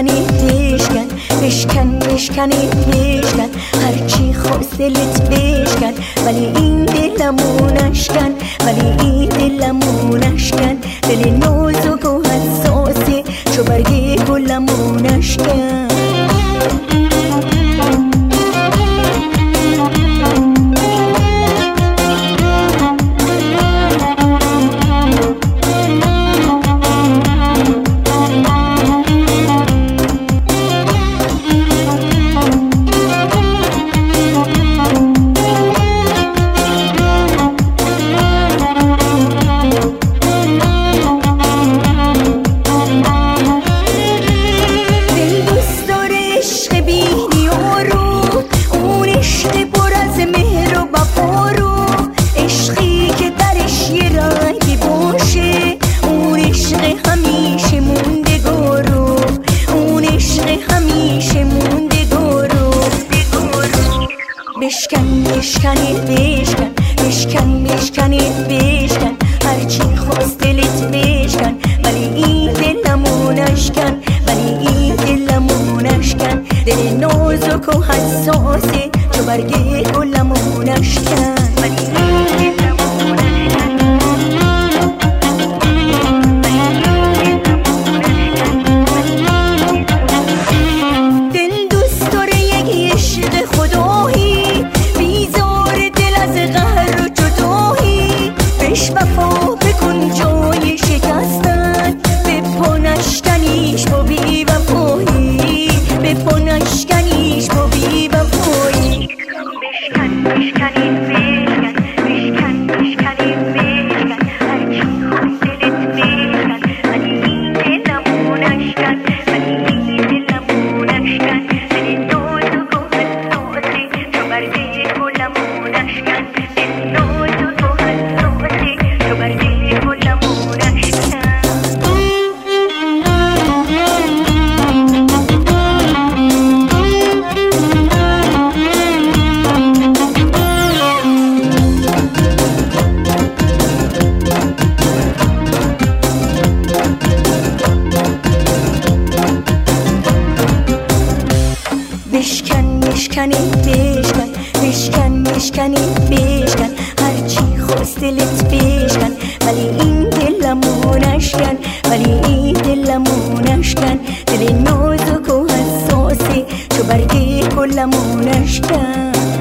بشکنی بشکن بشکن بشکنی بشکن هرچی خواست دلت بشکن ولی این دلمو نشکن ولی این دلمو نشکن دل نازک و حساسه چو برگ گلمو نشکن بشکن بشکنی بشکن بشکن بشکنی بشکن هرچی خواست دلت بشکن ولی این دلمو نشکن ولی این دلمو نشکن دل نازک و حساسه چو برگ گلمو نشکن ولی این دلمو نشکن دل دوست داره یک عشق خدایی وفا بکن جای شکستن به پا نشکنیش با بی وفایی به پا نشکنیش با بی وفایی بشکن بشکنی بشکن بشکن بشکنی بشکن هرچی خواست دلت بشکن ولی این دلمو نشکن ولی این دلمو نشکن دل نازک و حساسه چو برگ گلمو نشکن دل نازک و حساسه چو برگ گلمو نشکن بشکن بشکنی بشکن بشکن بشکنی بشکن هرچی خواست دلت بشکن ولی این دلمو نشکن ولی این دلمو نشکن دل نازک و حساسه چو برگ گلمو نشکن